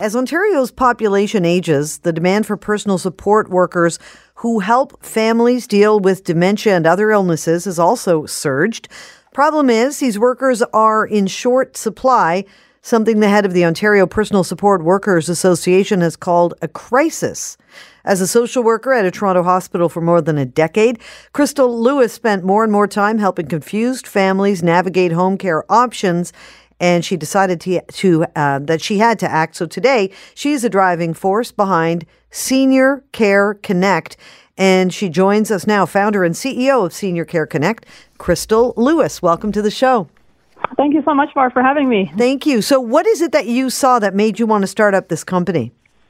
As Ontario's population ages, the demand for personal support workers who help families deal with dementia and other illnesses has also surged. Problem is, these workers are in short supply, something the head of the Ontario Personal Support Workers Association has called a crisis. As a social worker at a Toronto hospital for more than a decade, Crystal Lewis spent more and more time helping confused families navigate home care options, and she decided that she had to act. So today, she's a driving force behind Senior Care Connect, and she joins us now, founder and CEO of Senior Care Connect, Crystal Lewis. Welcome to the show. Thank you so much, Mar, for having me. Thank you. So what is it that you saw that made you want to start up this company?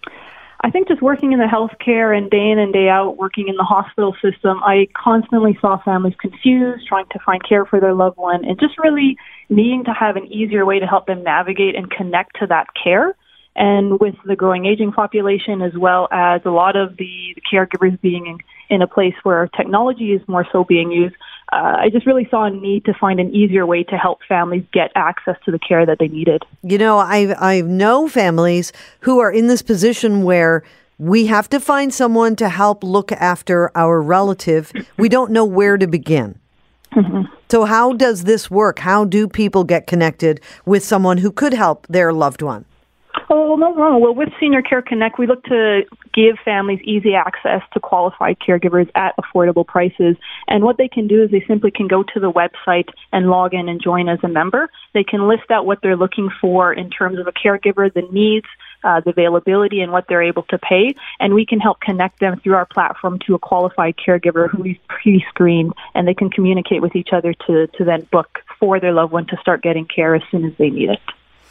I think just working in the healthcare and day in and day out, working in the hospital system, I constantly saw families confused, trying to find care for their loved one, and just really needing to have an easier way to help them navigate and connect to that care. And with the growing aging population, as well as a lot of the caregivers being in a place where technology is more so being used, I just really saw a need to find an easier way to help families get access to the care that they needed. You know, I know families who are in this position where we have to find someone to help look after our relative. We don't know where to begin. Mm-hmm. So how does this work? How do people get connected with someone who could help their loved one? Oh, no wrong. Well, with Senior Care Connect, we look to give families easy access to qualified caregivers at affordable prices. And what they can do is they simply can go to the website and log in and join as a member. They can list out what they're looking for in terms of a caregiver, the needs, the availability, and what they're able to pay. And we can help connect them through our platform to a qualified caregiver who is pre-screened, and they can communicate with each other to then book for their loved one to start getting care as soon as they need it.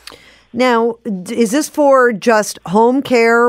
Now, is this for just home care?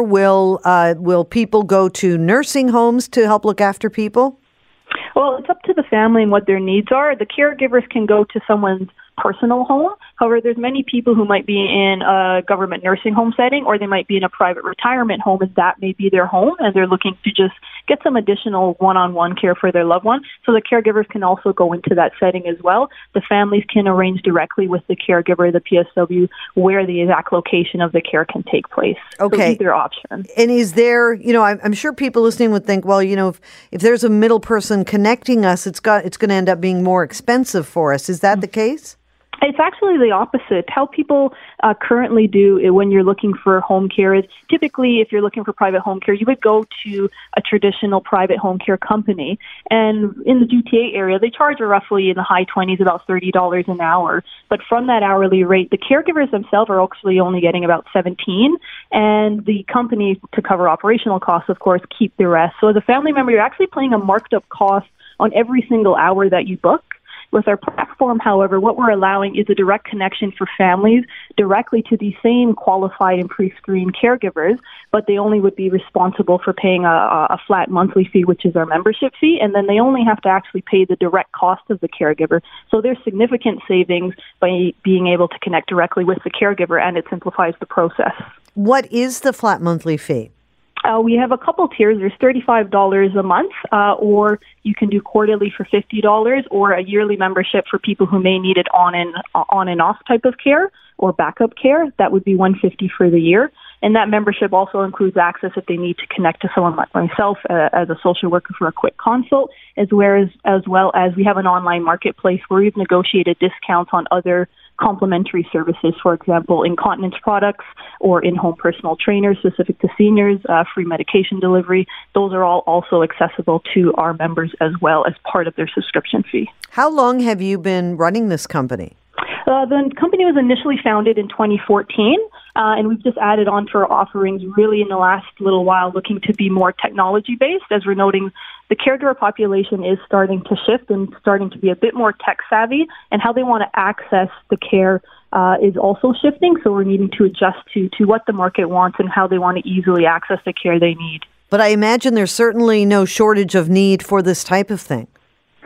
Will people go to nursing homes to help look after people? Well, it's up to the family and what their needs are. The caregivers can go to someone's personal home. However, there's many people who might be in a government nursing home setting, or they might be in a private retirement home, and that may be their home, and they're looking to just get some additional one-on-one care for their loved one. So the caregivers can also go into that setting as well. The families can arrange directly with the caregiver, the PSW, where the exact location of the care can take place. Okay. So these are options. And is there, I'm sure people listening would think, well, if there's a middle person connecting us, it's going to end up being more expensive for us. Is that the case? It's actually the opposite. How people currently do when you're looking for home care is typically, if you're looking for private home care, you would go to a traditional private home care company. And in the GTA area, they charge roughly in the high 20s, about $30 an hour. But from that hourly rate, the caregivers themselves are actually only getting about $17. And the company, to cover operational costs, of course, keep the rest. So as a family member, you're actually paying a marked up cost on every single hour that you book. With our platform, however, what we're allowing is a direct connection for families directly to the same qualified and pre-screened caregivers, but they only would be responsible for paying a flat monthly fee, which is our membership fee, and then they only have to actually pay the direct cost of the caregiver. So there's significant savings by being able to connect directly with the caregiver, and it simplifies the process. What is the flat monthly fee? We have a couple tiers. There's $35 a month, or you can do quarterly for $50, or a yearly membership for people who may need it on and off type of care or backup care. That would be $150 for the year. And that membership also includes access if they need to connect to someone like myself as a social worker for a quick consult, as well as we have an online marketplace where we've negotiated discounts on other complementary services, for example, incontinence products or in-home personal trainers specific to seniors, free medication delivery. Those are all also accessible to our members as well as part of their subscription fee. How long have you been running this company? The company was initially founded in 2014, and we've just added on to our offerings really in the last little while, looking to be more technology-based. As we're noting, the caregiver population is starting to shift and starting to be a bit more tech-savvy, and how they want to access the care is also shifting. So we're needing to adjust to what the market wants and how they want to easily access the care they need. But I imagine there's certainly no shortage of need for this type of thing.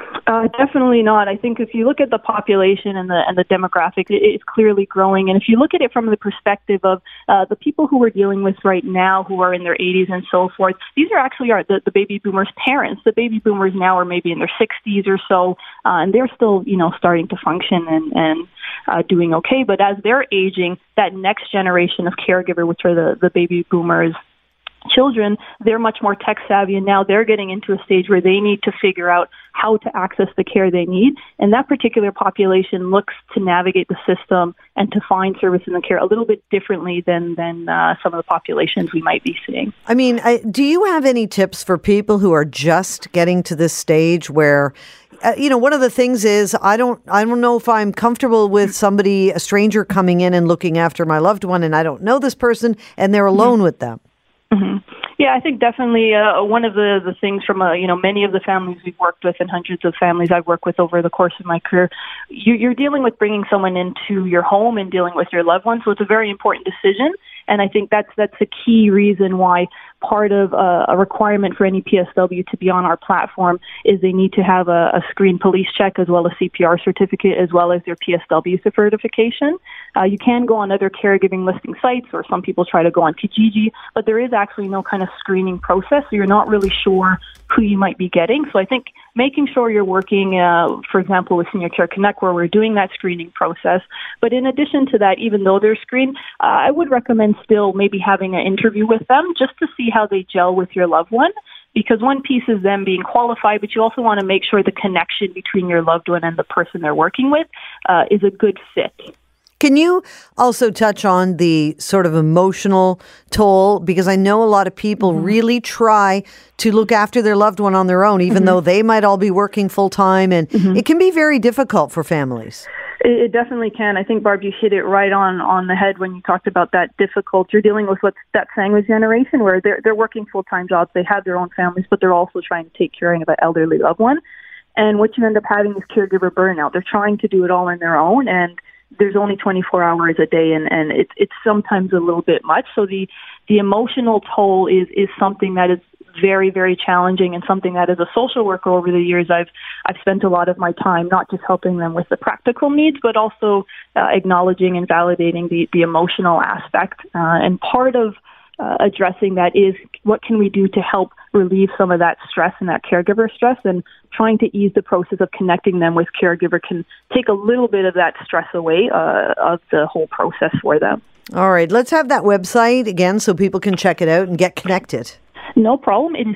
Definitely not. I think if you look at the population and the demographic, it's clearly growing. And if you look at it from the perspective of the people who we're dealing with right now, who are in their 80s and so forth, these are actually the baby boomers' parents. The baby boomers now are maybe in their 60s or so, and they're still, starting to function and doing okay. But as they're aging, that next generation of caregiver, which are the baby boomers' children, they're much more tech savvy, and now they're getting into a stage where they need to figure out how to access the care they need. And that particular population looks to navigate the system and to find services and care a little bit differently than some of the populations we might be seeing. I mean, do you have any tips for people who are just getting to this stage where, one of the things is I don't know if I'm comfortable with somebody, a stranger coming in and looking after my loved one, and I don't know this person, and they're alone with them. Mm-hmm. Yeah, I think definitely one of the things from many of the families we've worked with and hundreds of families I've worked with over the course of my career, you're dealing with bringing someone into your home and dealing with your loved one. So it's a very important decision, and I think that's a key reason why part of a requirement for any PSW to be on our platform is they need to have a screen police check as well as CPR certificate as well as their PSW certification. You can go on other caregiving listing sites, or some people try to go on Kijiji, but there is actually no kind of screening process, so you're not really sure who you might be getting. So I think making sure you're working, for example, with Senior Care Connect, where we're doing that screening process. But in addition to that, even though they're screened, I would recommend still maybe having an interview with them just to see how they gel with your loved one. Because one piece is them being qualified, but you also want to make sure the connection between your loved one and the person they're working with is a good fit. Can you also touch on the sort of emotional toll? Because I know a lot of people really try to look after their loved one on their own, even though they might all be working full time, and it can be very difficult for families. It definitely can. I think, Barb, you hit it right on the head when you talked about that difficult. You're dealing with what's that sandwich generation where they're working full-time jobs, they have their own families, but they're also trying to take care of that elderly loved one. And what you end up having is caregiver burnout. They're trying to do it all on their own, and there's only 24 hours a day, and it's sometimes a little bit much. So the emotional toll is something that is very, very challenging, and something that as a social worker over the years I've spent a lot of my time not just helping them with the practical needs, but also acknowledging and validating the emotional aspect. And part of addressing that is what can we do to help relieve some of that stress and that caregiver stress, and trying to ease the process of connecting them with caregiver can take a little bit of that stress away of the whole process for them. All right, let's have that website again so people can check it out and get connected. No problem. It is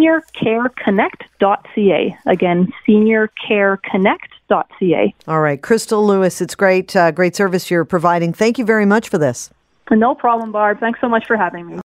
seniorcareconnect.ca. Again, seniorcareconnect.ca. All right, Crystal Lewis, it's great service you're providing. Thank you very much for this. No problem, Barb. Thanks so much for having me.